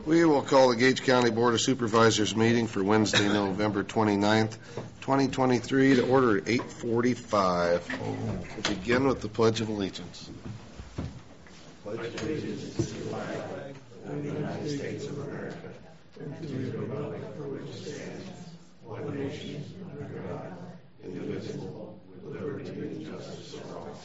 We will call the Gage County Board of Supervisors meeting for Wednesday, November 29th, 2023 to order at 8:45. We'll begin with the Pledge of Allegiance. Pledge allegiance to the flag of the United States of America and to the republic for which it stands, one nation, under God, indivisible, with liberty and justice for all.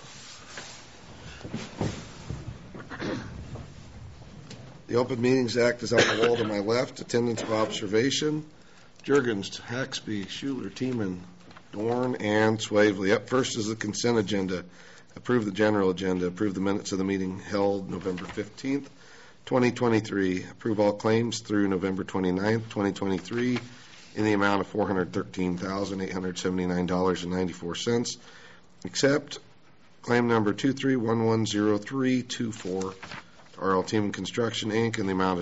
The Open Meetings Act is on the wall to my left. Attendance of observation. Juergens, Haxby, Schuler, Tiemann, Dorn, and Swavely. Up first is the consent agenda. Approve the general agenda. Approve the minutes of the meeting held November 15th, 2023. Approve all claims through November 29th, 2023 in the amount of $413,879.94. Except claim number 23110324. RL Tiemann Construction, Inc. in the amount of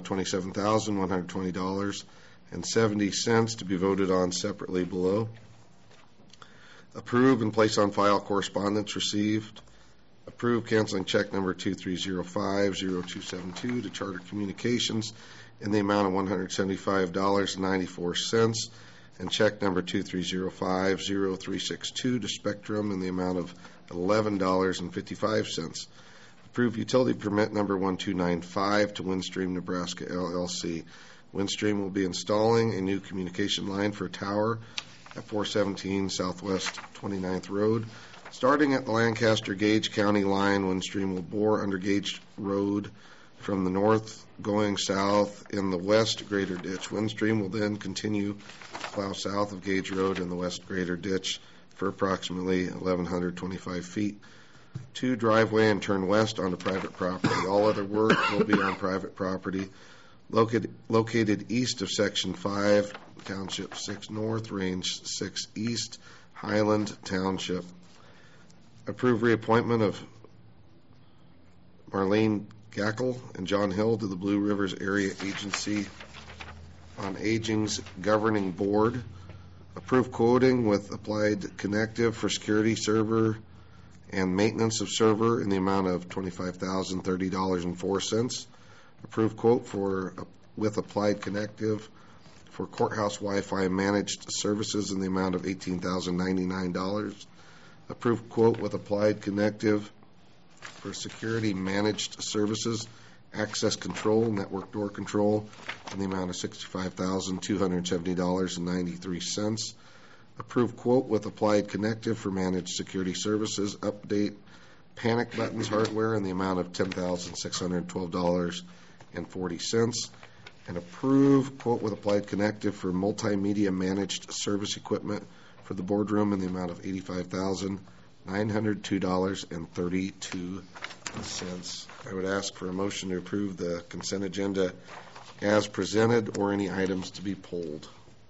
$27,120.70 to be voted on separately below. Approve and place on file correspondence received. Approve canceling check number 23050272 to Charter Communications in the amount of $175.94, and check number 23050362 to Spectrum in the amount of $11.55. Approve utility permit number 1295 to Windstream Nebraska LLC. Windstream will be installing a new communication line for a tower at 417 Southwest 29th Road. Starting at the Lancaster-Gage County line, Windstream will bore under Gage Road from the north going south in the west greater ditch. Windstream will then continue to plow south of Gage Road in the west greater ditch for approximately 1,125 feet to driveway and turn west onto private property. All other work will be on private property located east of Section 5, Township 6 North, Range 6 East, Highland Township. Approve reappointment of Marlene Gackel and John Hill to the Blue Rivers Area Agency on Aging's Governing Board. Approve quoting with Applied Connective for security server and maintenance of server in the amount of $25,030.04. Approved quote with Applied Connective for courthouse Wi-Fi managed services in the amount of $18,099. Approved quote with Applied Connective for security managed services, access control, network door control in the amount of $65,270.93. Approved quote with Applied Connective for managed security services, update panic buttons hardware in the amount of $10,612.40. And approve quote with Applied Connective for multimedia managed service equipment for the boardroom in the amount of $85,902.32. I would ask for a motion to approve the consent agenda as presented or any items to be pulled.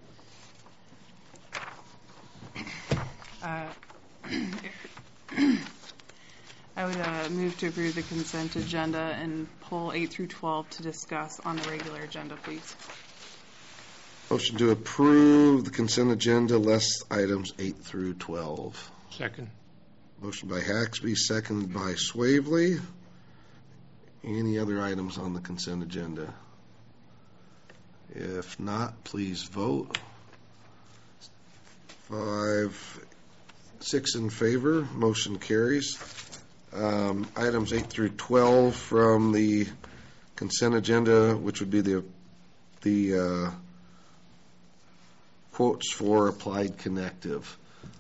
I would move to approve the consent agenda and pull 8 through 12 to discuss on the regular agenda, please. Motion to approve the consent agenda, less items 8 through 12. Second. Motion by Haxby, second by Swavely. Any other items on the consent agenda? If not, please vote. 6 in favor. Motion carries. Items 8 through 12 from the consent agenda, which would be the quotes for Applied Connective.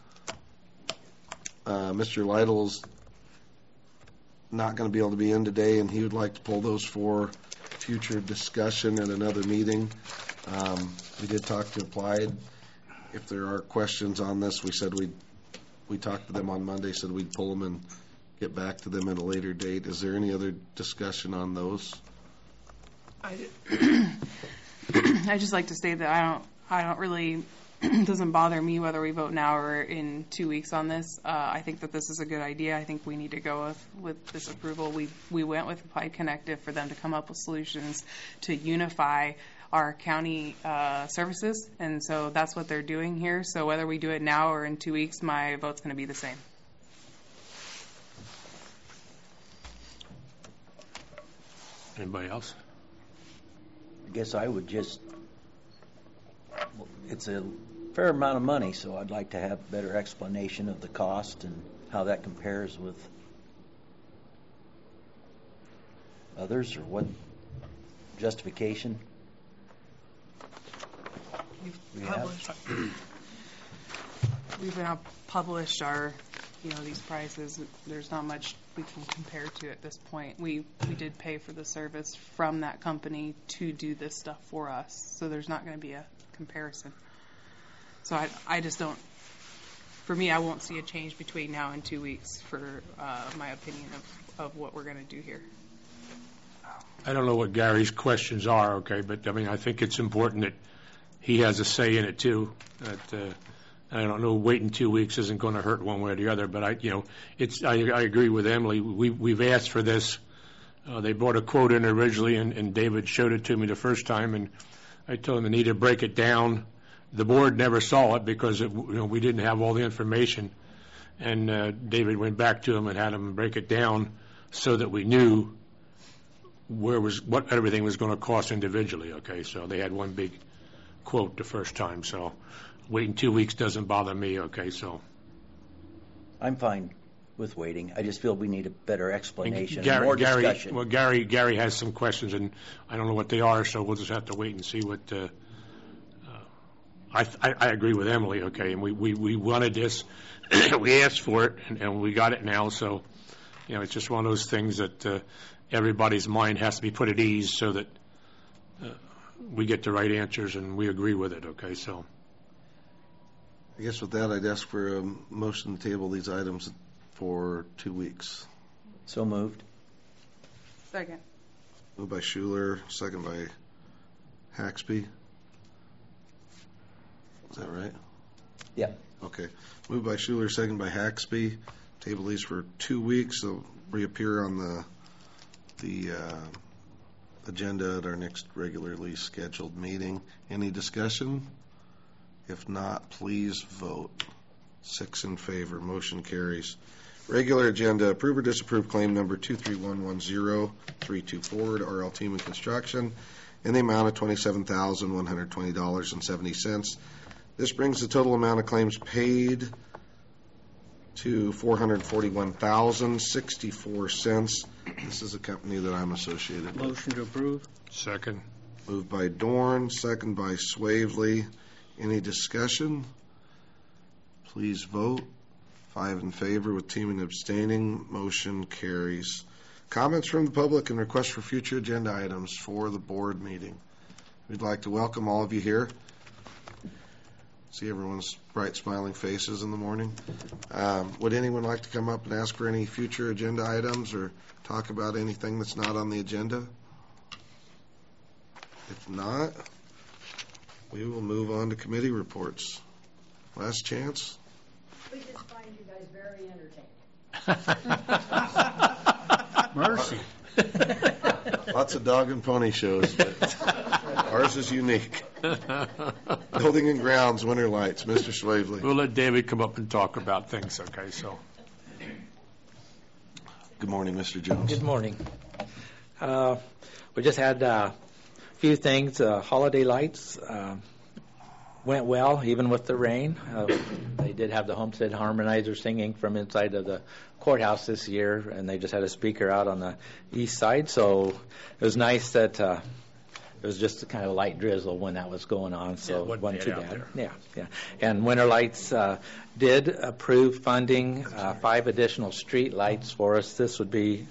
Mr. Lytle's not going to be able to be in today, and he would like to pull those for future discussion in another meeting. We did talk to Applied. If there are questions on this, we said we talked to them on Monday, said we'd pull them and get back to them at a later date. Is there any other discussion on those? I just like to state that I don't really it doesn't bother me whether we vote now or in 2 weeks on this. I think that this is a good idea. I think we need to go with this approval. We went with Applied Connective for them to come up with solutions to unify our county services, and so that's what they're doing here. So whether we do it now or in 2 weeks, my vote's going to be the same. Anybody else? guess I would just, it's a fair amount of money, so I'd like to have better explanation of the cost and how that compares with others, or what justification we have. We've now published our, these prices. There's not much we can compare to at this point. We did pay for the service from that company to do this stuff for us, so there's not going to be a comparison. So I just don't, for me, I won't see a change between now and 2 weeks for my opinion of what we're going to do here. I don't know what Gary's questions are, okay, but I think it's important that he has a say in it too. That I don't know, waiting 2 weeks isn't going to hurt one way or the other. But I agree with Emily. We've asked for this. They brought a quote in originally, and David showed it to me the first time, and I told him they need to break it down. The board never saw it because we didn't have all the information, and David went back to him and had him break it down so that we knew what everything was going to cost individually. Okay, so they had one big quote the first time. So waiting 2 weeks doesn't bother me. Okay, so I'm fine with waiting. I just feel we need a better explanation, more discussion. Well, Gary has some questions, and I don't know what they are, so we'll just have to wait and see what. I agree with Emily. Okay, and we wanted this, we asked for it, and we got it now. So it's just one of those things that everybody's mind has to be put at ease so that we get the right answers and we agree with it. Okay, so. I guess with that, I'd ask for a motion to table these items for 2 weeks. So moved. Second. Moved by Schuler, second by Haxby. Is that right? Yeah. Okay. Moved by Schuler, second by Haxby. Table these for 2 weeks. They'll reappear on the agenda at our next regularly scheduled meeting. Any discussion? If not, please vote. 6 in favor. Motion carries. Regular agenda, approve or disapprove claim number 23110-324 to R.L. Teeman Construction in the amount of $27,120.70. This brings the total amount of claims paid to $441,064. This is a company that I'm associated with. Motion to approve. Second. Moved by Dorn, second by Swavely. Any discussion? Please vote. 5 in favor with Teeman abstaining. Motion carries. Comments from the public and requests for future agenda items for the board meeting. We'd like to welcome all of you here. See everyone's bright smiling faces in the morning. Would anyone like to come up and ask for any future agenda items or talk about anything that's not on the agenda? If not, we will move on to committee reports. Last chance. We just find you guys very entertaining. Mercy. Lots of dog and pony shows, but ours is unique. Building and Grounds, Winter Lights, Mr. Swavely. We'll let David come up and talk about things. Okay, so. Good morning, Mr. Jones. Good morning. We just had a few things. Holiday lights went well, even with the rain. They did have the Homestead Harmonizer singing from inside of the courthouse this year, and they just had a speaker out on the east side. So it was nice that it was just a kind of light drizzle when that was going on, so it wasn't too bad. Yeah. And Winter Lights did approve funding 5 additional street lights for us. This would be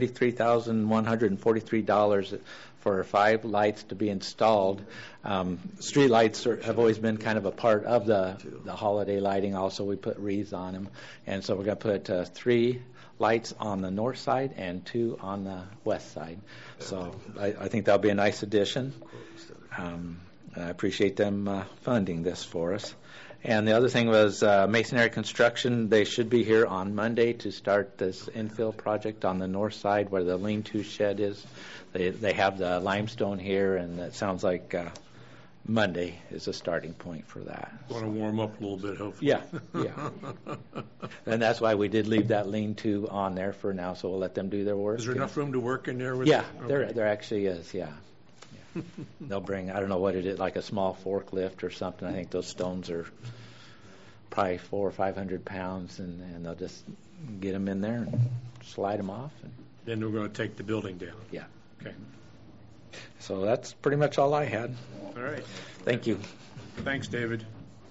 $33,143 for 5 lights to be installed. Street lights have always been kind of a part of the holiday lighting. Also, we put wreaths on them, and so we're going to put 3 lights on the north side and 2 on the west side. So I think that'll be a nice addition. I appreciate them funding this for us. And the other thing was Masonry Construction. They should be here on Monday to start this infill project on the north side where the lean-to shed is. They have the limestone here, and it sounds like Monday is a starting point for that. Want to warm up a little bit, hopefully. Yeah. And that's why we did leave that lean-to on there for now, so we'll let them do their work. Is there enough room to work in there? Yeah, there actually is, yeah. They'll bring, I don't know what it is, like a small forklift or something. I think those stones are probably 400 or 500 pounds, and they'll just get them in there and slide them off. And, Then we're going to take the building down. yeah. Okay. So that's pretty much all I had. All right. Thank you. Thanks, David.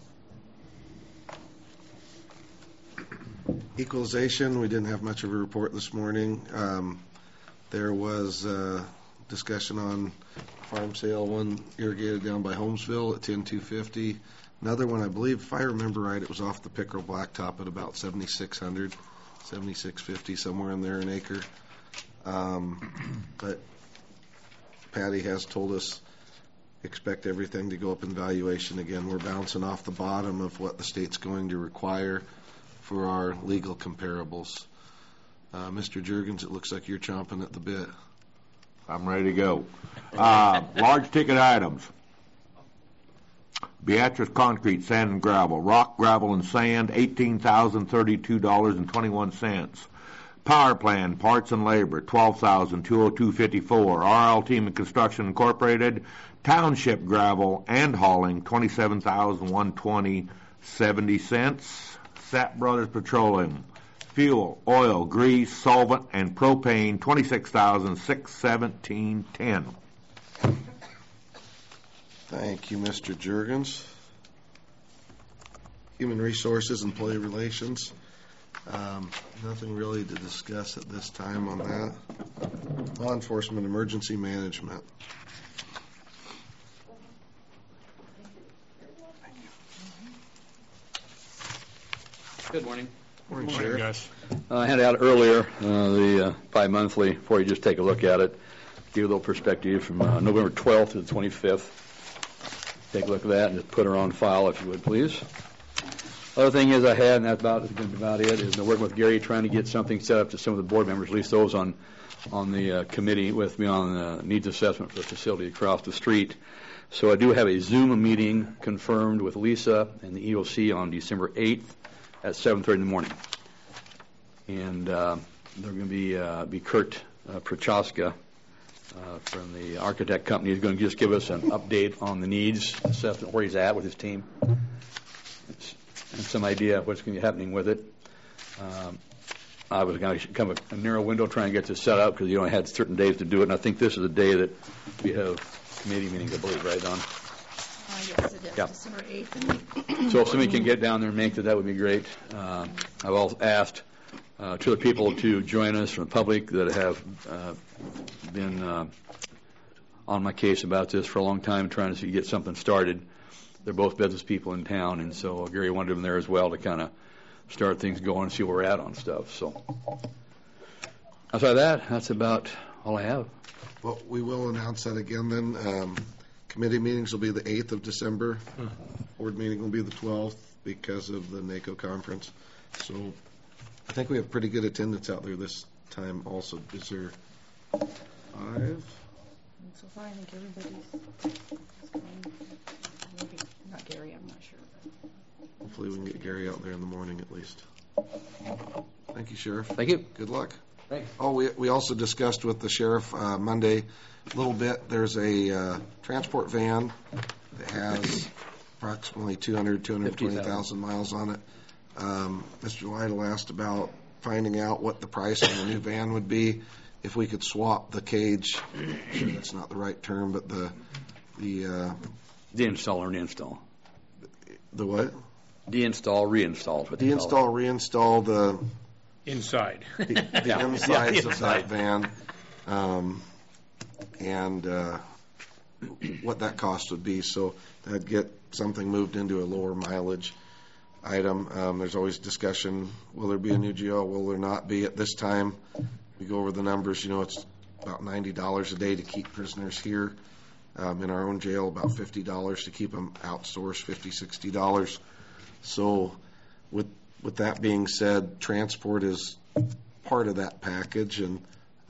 Equalization, we didn't have much of a report this morning. There was discussion on farm sale, one irrigated down by Holmesville at 10,250. Another one, I believe, if I remember right, it was off the Pickerel Blacktop at about 7,600, 7,650, somewhere in there an acre. But Patty has told us expect everything to go up in valuation again. We're bouncing off the bottom of what the state's going to require for our legal comparables. Mr. Juergens, it looks like you're chomping at the bit. I'm ready to go. Large ticket items. Beatrice Concrete, sand and gravel. Rock, gravel, and sand, $18,032.21. Power Plan, parts and labor, $12,202.54. RL Team and Construction Incorporated, township gravel and hauling, $27,120.70. Sapp Brothers Petroleum, fuel, oil, grease, solvent, and propane, $26,617.10. Thank you, Mr. Juergens. Human Resources, Employee Relations. Nothing really to discuss at this time on that. Law Enforcement, Emergency Management. Good morning. Morning, Morning, Sheriff. Gus. I handed out earlier the bi-monthly before you just take a look at it. Give you a little perspective from November 12th to the 25th. Take a look at that and just put her on file if you would, please. Other thing is I had, and that's going to be about it, is working with Gary trying to get something set up to some of the board members, at least those on the committee with me on the needs assessment for the facility across the street. So I do have a Zoom meeting confirmed with Lisa and the EOC on December 8th at 7:30 in the morning. And they're going to be Kurt Prochaska from the architect company is going to just give us an update on the needs assessment, where he's at with his team, and some idea of what's going to be happening with it. I was going to come a narrow window trying to get this set up because you only had certain days to do it, and I think this is the day that we have committee meetings, I believe, right, Don? Yes, it is. Yeah. December 8th. So if somebody can get down there and make that would be great. I've also asked two other people to join us from the public that have been on my case about this for a long time, trying to get something started. They're both business people in town, and so Gary wanted them there as well to kind of start things going and see where we're at on stuff. So outside of that, that's about all I have. Well, we will announce that again then. Committee meetings will be the 8th of December. Board meeting will be the 12th because of the NACO conference. So I think we have pretty good attendance out there this time also. Is there 5? So far, I think everybody's going. Maybe not Gary, I'm not sure. Hopefully we can get Gary out there in the morning at least. Thank you, Sheriff. Thank you. Good luck. Thanks. Oh, we also discussed with the sheriff Monday a little bit. There's a transport van that has approximately 220,000 miles on it. Mr. Lytle asked about finding out what the price on the new van would be if we could swap the cage. I'm sure that's not the right term, but the Deinstall or reinstall? the what? Deinstall, reinstall. Is what they call it. Deinstall, reinstall the Inside. Yeah. insides Yeah, of that van, and what that cost would be. So that'd get something moved into a lower mileage item. There's always discussion, will there be a new jail, will there not be? At this time, we go over the numbers, it's about $90 a day to keep prisoners here in our own jail, about $50 to keep them outsourced, $50, $60. So with that being said, transport is part of that package, and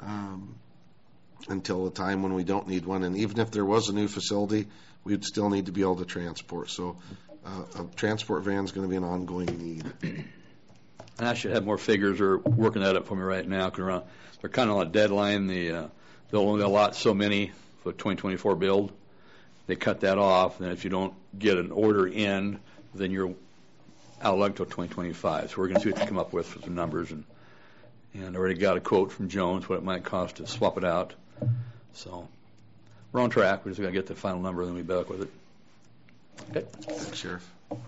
until the time when we don't need one. And even if there was a new facility, we'd still need to be able to transport. So a transport van is going to be an ongoing need. And I should have more figures or working that up for me right now because they're kind of on a deadline. They'll only allot so many for the 2024 build. They cut that off, and if you don't get an order in, then you're out of luck until 2025. So we're going to see what they come up with for some numbers, and I already got a quote from Jones what it might cost to swap it out. So we're on track. We're just going to get the final number, and then we'll be back with it. Okay. Thanks, Sheriff.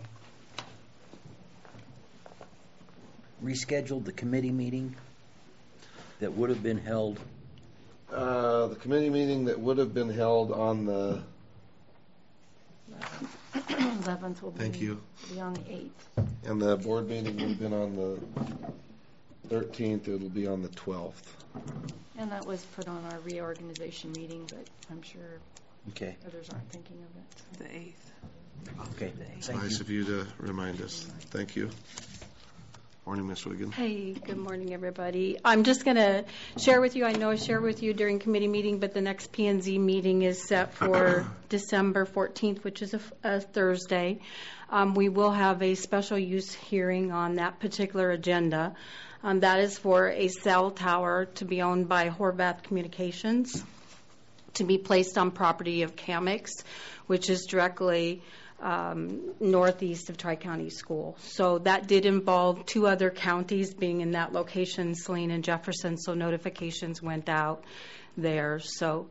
Rescheduled the committee meeting that would have been held. The committee meeting that would have been held on the 11th will Thank you. be on the 8th. And the board meeting would have been on the 13th. It'll be on the 12th. And that was put on our reorganization meeting, but I'm sure Okay. others aren't thinking of it. The 8th. Okay. It's Thank nice you. of you to remind us. Thank you. Morning, Ms. Wiggin. Hey, good morning, everybody. I'm just going to share with you, I know I shared with you during committee meeting, but the next P&Z meeting is set for December 14th, which is a Thursday. We will have a special use hearing on that particular agenda. That is for a cell tower to be owned by Horvath Communications, to be placed on property of Camex, which is directly northeast of Tri-County School. So that did involve 2 other counties being in that location, Saline and Jefferson, so notifications went out there. So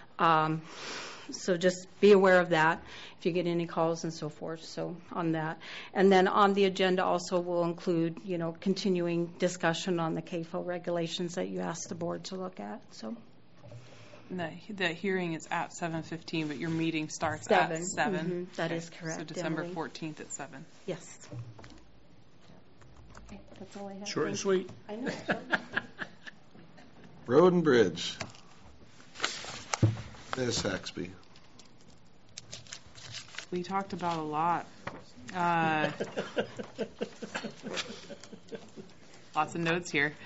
just be aware of that if you get any calls and so forth, so on that. And then on the agenda also will include, continuing discussion on the CAFO regulations that you asked the board to look at, so. The hearing is at 7:15, but your meeting starts 7. at 7. Mm-hmm. That is correct. So December Emily. 14th at 7. Yes. Okay, that's all I have. Short and Thank you. sweet. I know. Road and Bridge. Ms. Haxby. We talked about a lot. Lots of notes here.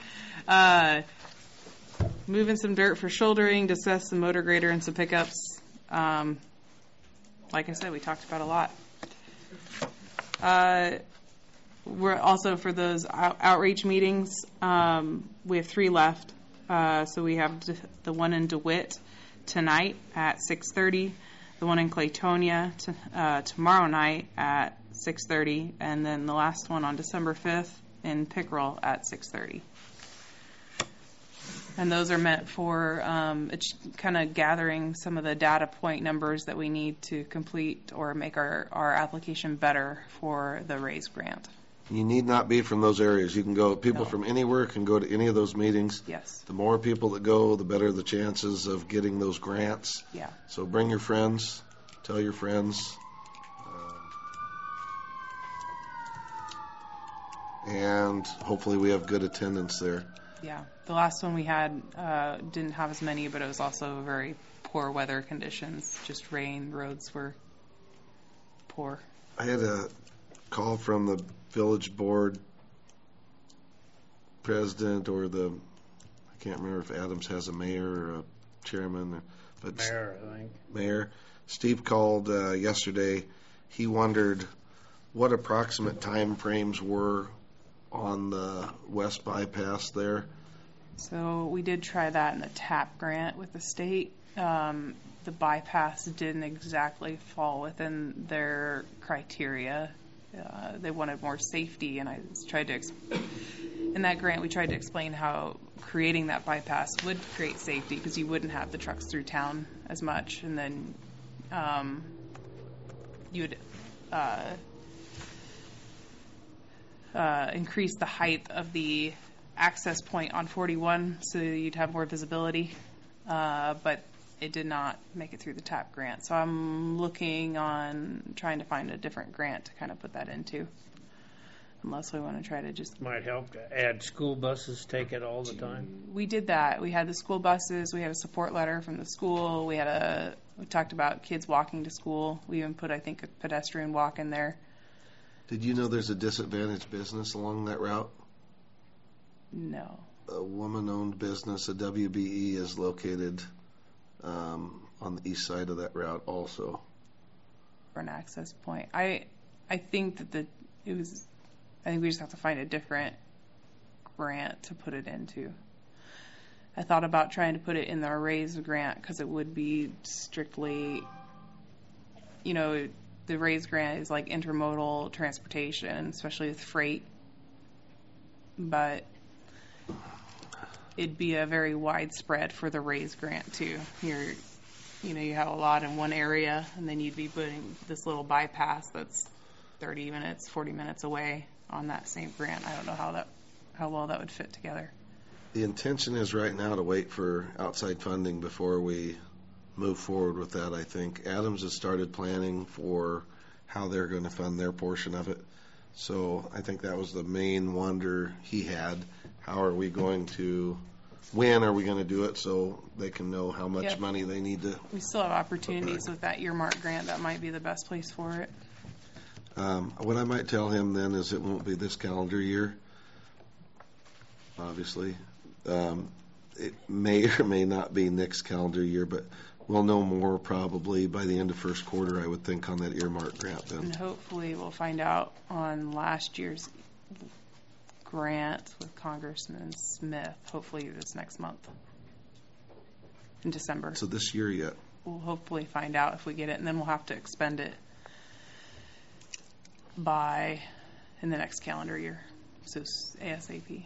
Moving some dirt for shouldering, discuss some motor grader and some pickups. Like I said, we talked about a lot. We're also, for those outreach meetings, we have 3 left. So we have the one in DeWitt tonight at 6:30, the one in Claytonia tomorrow night at 6:30, and then the last one on December 5th in Pickerel at 6:30. And those are meant for kind of gathering some of the data point numbers that we need to complete or make our application better for the RAISE grant. You need not be from those areas. You can go, people No. from anywhere can go to any of those meetings. Yes. The more people that go, the better the chances of getting those grants. Yeah. So bring your friends, tell your friends. And hopefully we have good attendance there. Yeah. The last one we had didn't have as many, but it was also very poor weather conditions. Just rain, roads were poor. I had a call from the village board president or I can't remember if Adams has a mayor or a chairman, but Mayor, I think. Mayor. Steve called yesterday. He wondered what approximate time frames were on the west bypass there. So we did try that in the TAP grant with the state. The bypass didn't exactly fall within their criteria. They wanted more safety, and I tried to in that grant we tried to explain how creating that bypass would create safety because you wouldn't have the trucks through town as much, and then you would increase the height of the access point on 41 so you'd have more visibility, but it did not make it through the TAP grant. So I'm looking on trying to find a different grant to kind of put that into, unless we want to try to just... Might help to add school buses, take it all the time. We did that. We had the school buses. We had a support letter from the school. We talked about kids walking to school. We even put, I think, a pedestrian walk in there. Did you know there's a disadvantaged business along that route? No. A woman-owned business, a WBE, is located on the east side of that route also. For an access point. I think that I think we just have to find a different grant to put it into. I thought about trying to put it in the raised grant because it would be strictly, the raised grant is like intermodal transportation, especially with freight. But it'd be a very widespread for the raised grant too. You have a lot in one area, and then you'd be putting this little bypass that's 30 minutes, 40 minutes away on that same grant. I don't know how well that would fit together. The intention is right now to wait for outside funding before we move forward with that, I think. Adams has started planning for how they're going to fund their portion of it. So I think that was the main wonder he had. When are we going to do it so they can know how much money they need to? We still have opportunities with that earmark grant. That might be the best place for it. What I might tell him then is it won't be this calendar year, obviously. It may or may not be next calendar year, but we'll know more probably by the end of first quarter, I would think, on that earmark grant then. And hopefully we'll find out on last year's grant with Congressman Smith, hopefully this next month in December. So this year yet? We'll hopefully find out if we get it, and then we'll have to expend it in the next calendar year, so ASAP.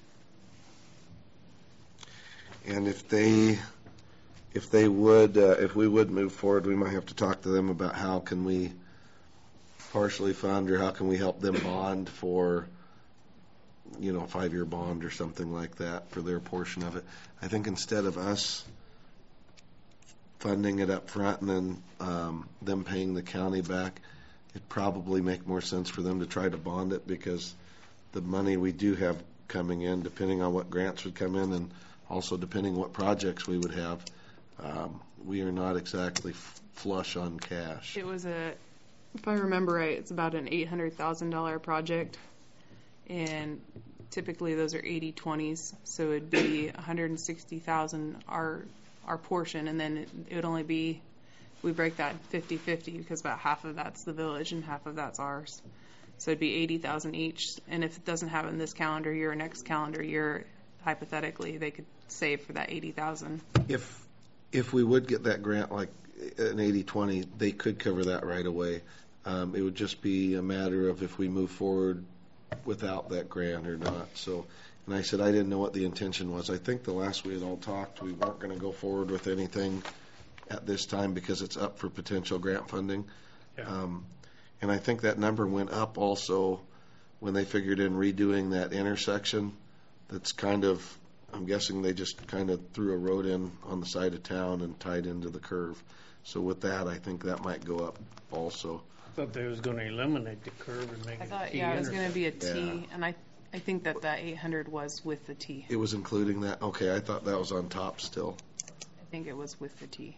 And if we would move forward, we might have to talk to them about how can we partially fund or how can we help them bond for, a 5-year bond or something like that for their portion of it. I think instead of us funding it up front and then them paying the county back, it'd probably make more sense for them to try to bond it, because the money we do have coming in, depending on what grants would come in and also depending what projects we would have, we are not exactly flush on cash. It was if I remember right, it's about an $800,000 project, and typically those are 80/20s, so it'd be $160,000 our portion, and then it would only be, we break that 50-50 because about half of that's the village and half of that's ours. So it'd be $80,000 each, and if it doesn't happen this calendar year or next calendar year, hypothetically, they could save for that $80,000. If we would get that grant, like an 80/20, they could cover that right away. It would just be a matter of if we move forward without that grant or not. So, and I said I didn't know what the intention was. I think the last we had all talked, we weren't going to go forward with anything at this time because it's up for potential grant funding. Yeah. And I think that number went up also when they figured in redoing that intersection. That's kind of, I'm guessing they just kind of threw a road in on the side of town and tied into the curve. So with that, I think that might go up also. I thought they was going to eliminate the curve and make it a T it was going to be a T, Yeah. and I think that 800 was with the T. It was including that? Okay, I thought that was on top still. I think it was with the T.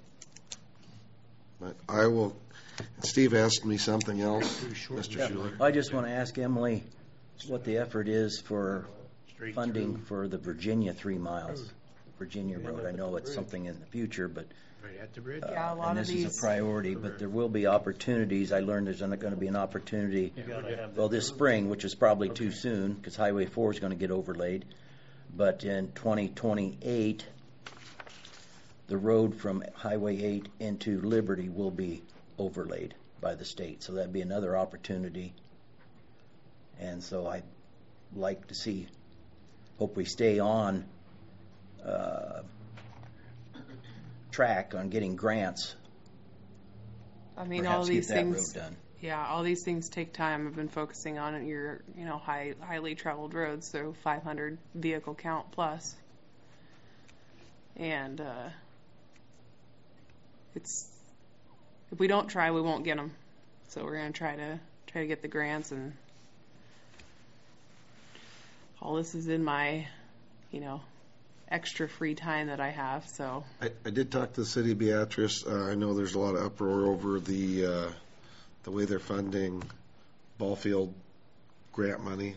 But I will, Steve asked me something else, Mr. Schuler. I just want to ask Emily what the effort is for funding for the Virginia 3 miles, Virginia Road. I know it's something in the future, but right at the bridge. Yeah, a lot and of this these. is a priority, but there will be opportunities. I learned there's going to be an opportunity, this spring, which is probably too soon because Highway 4 is going to get overlaid. But in 2028, the road from Highway 8 into Liberty will be overlaid by the state. So that'd be another opportunity. And so I'd like to see, hope we stay on track on getting grants. I mean, Perhaps all these get that things. road done. Yeah, all these things take time. I've been focusing on your, highly traveled roads, so 500 vehicle count plus. And if we don't try, we won't get them. So we're going to try to get the grants, and all this is in my, extra free time that I have. So I did talk to the city of Beatrice. I know there's a lot of uproar over the way they're funding ball field grant money.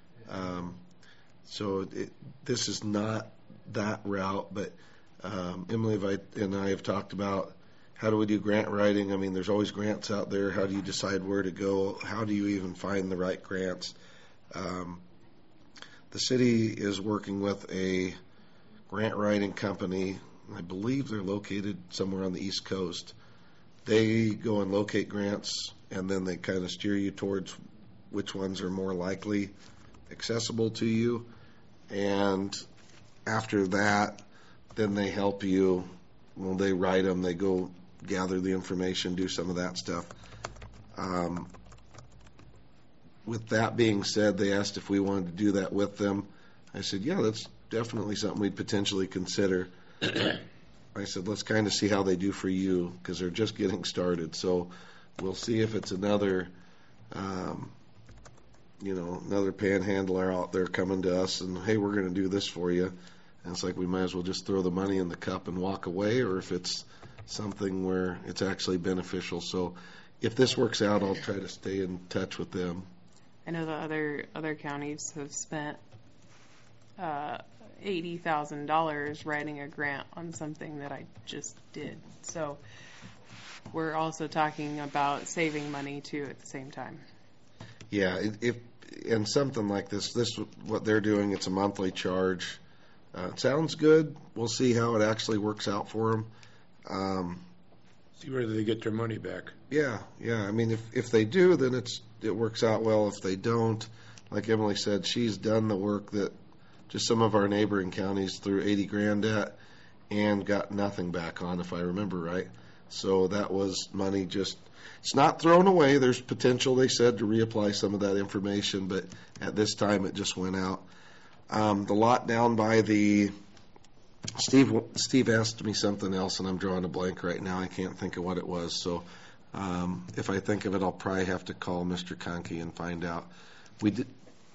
So this is not that route, but Emily and I have talked about how do we do grant writing. I mean, there's always grants out there. How do you decide where to go? How do you even find the right grants? The city is working with a grant writing company. I believe they're located somewhere on the East Coast. They go and locate grants, and then they kind of steer you towards which ones are more likely accessible to you. And after that, then they help you. When they write them, they go gather the information, do some of that stuff. With that being said, they asked if we wanted to do that with them. I said, yeah, that's definitely something we'd potentially consider. I said, let's kind of see how they do for you, because they're just getting started. So we'll see if it's another, another panhandler out there coming to us and, hey, we're going to do this for you. And it's like we might as well just throw the money in the cup and walk away, or if it's something where it's actually beneficial. So if this works out, I'll try to stay in touch with them. I know the other counties have spent $80,000 writing a grant on something that I just did. So we're also talking about saving money too at the same time. Yeah, if and something like this what they're doing, it's a monthly charge. It sounds good. We'll see how it actually works out for them. See whether they get their money back. Yeah. I mean, if they do, then it works out well. If they don't, like Emily said, she's done the work that just some of our neighboring counties threw $80,000 at and got nothing back on, if I remember right. So that was money it's not thrown away. There's potential, they said, to reapply some of that information, but at this time it just went out. The lot down by Steve asked me something else, and I'm drawing a blank right now. I can't think of what it was. So if I think of it, I'll probably have to call Mr. Conkey and find out. We did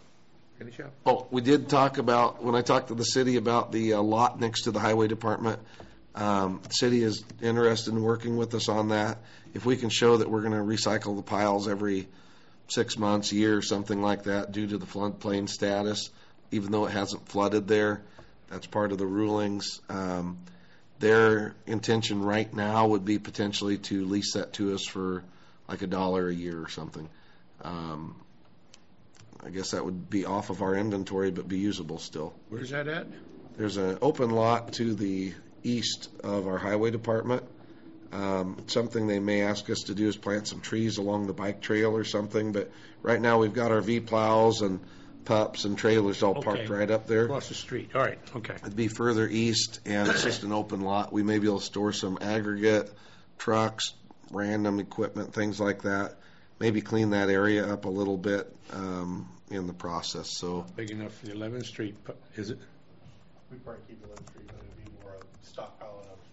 talk about, when I talked to the city about the lot next to the highway department, the city is interested in working with us on that. If we can show that we're going to recycle the piles every 6 months, year, something like that, due to the floodplain status, even though it hasn't flooded there, that's part of the rulings. Their intention right now would be potentially to lease that to us for like $1 a year or something. I guess that would be off of our inventory, but be usable still. Where's that at? There's an open lot to the east of our highway department. Something they may ask us to do is plant some trees along the bike trail or something, but right now we've got our V-plows and pups and trailers all parked right up there. Across the street. All right. Okay. It'd be further east, and it's just an open lot. We may be able to store some aggregate, trucks, random equipment, things like that. Maybe clean that area up a little bit in the process. So big enough for the 11th Street, is it? We'd probably keep 11th Street, but it'd be more of stockpiling of.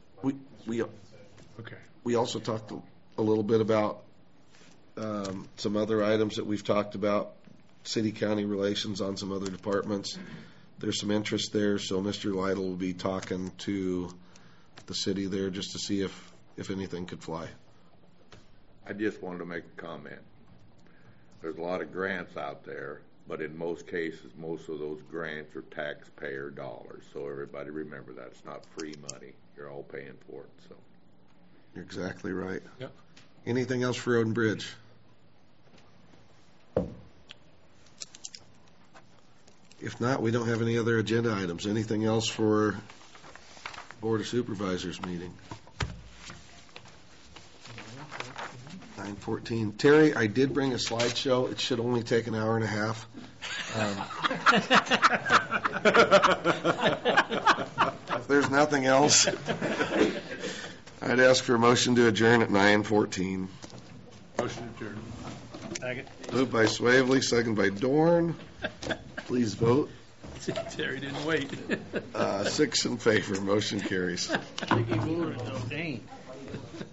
We also talked a little bit about some other items that we've talked about, city-county relations on some other departments. There's some interest there, so Mr. Lytle will be talking to the city there just to see if anything could fly. I just wanted to make a comment. There's a lot of grants out there, but in most cases, most of those grants are taxpayer dollars. So everybody remember that. It's not free money. You're all paying for it. So you're exactly right. Yep. Anything else for Road and Bridge? If not, we don't have any other agenda items. Anything else for Board of Supervisors meeting? 9:14. Terry, I did bring a slideshow. It should only take an hour and a half. If there's nothing else, I'd ask for a motion to adjourn at 9:14. Motion adjourned. Second. Moved by Swavely, second by Dorn. Please vote. Terry didn't wait. 6 in favor. Motion carries. Dang.